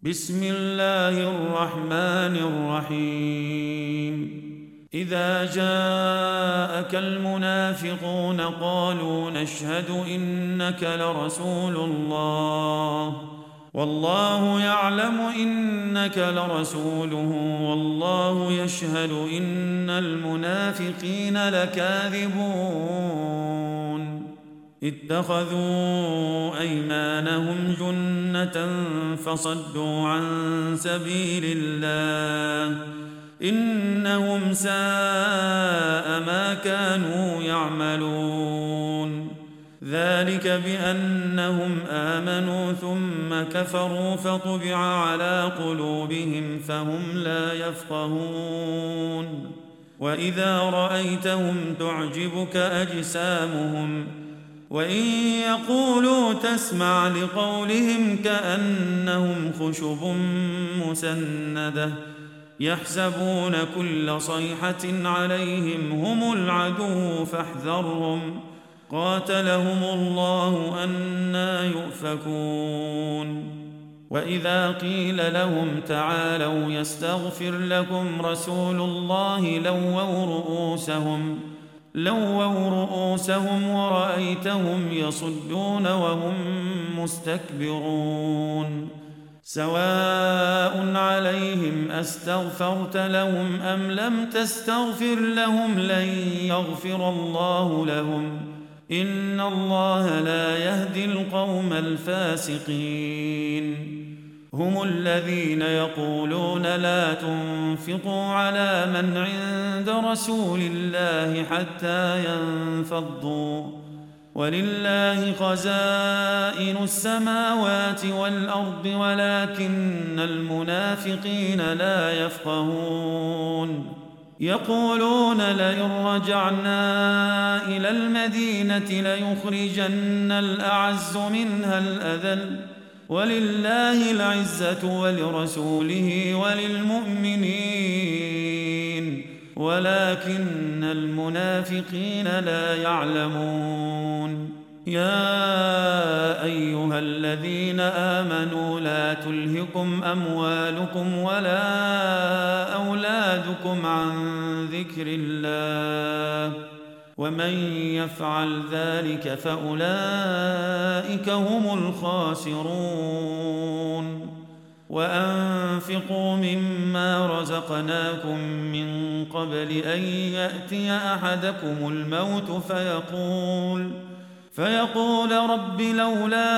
بسم الله الرحمن الرحيم إذا جاءك المنافقون قالوا نشهد إنك لرسول الله والله يعلم إنك لرسوله والله يشهد إن المنافقين لكاذبون اتخذوا أيمانهم جنة فصدوا عن سبيل الله إنهم ساء ما كانوا يعملون ذلك بأنهم آمنوا ثم كفروا فطبع على قلوبهم فهم لا يفقهون وإذا رأيتهم تعجبك أجسامهم وإن يقولوا تسمع لقولهم كأنهم خشب مسندة يحسبون كل صيحة عليهم هم العدو فاحذرهم قاتلهم الله أنى يؤفكون وإذا قيل لهم تعالوا يستغفر لكم رسول الله لووا رؤوسهم ورأيتهم يصدون وهم مستكبرون سواء عليهم أستغفرت لهم أم لم تستغفر لهم لن يغفر الله لهم إن الله لا يهدي القوم الفاسقين هم الذين يقولون لا تنفقوا على من عند رسول الله حتى ينفضوا ولله خزائن السماوات والأرض ولكن المنافقين لا يفقهون يقولون لئن رجعنا إلى المدينة ليخرجن الأعز منها الأذل ولله العزة ولرسوله وللمؤمنين ولكن المنافقين لا يعلمون يا أيها الذين آمنوا لا تلهكم أموالكم ولا أولادكم عن ذكر الله ومن يفعل ذلك فأولئك هم الخاسرون وأنفقوا مما رزقناكم من قبل أن يأتي أحدكم الموت فيقول رب لولا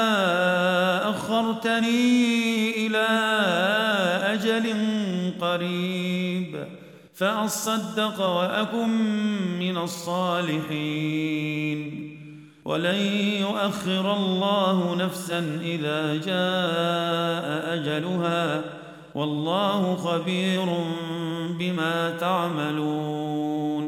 أخرتني إلى أجل قريب فأصدق وأكن من الصالحين ولن يؤخر الله نفسا إذا جاء أجلها والله خبير بما تعملون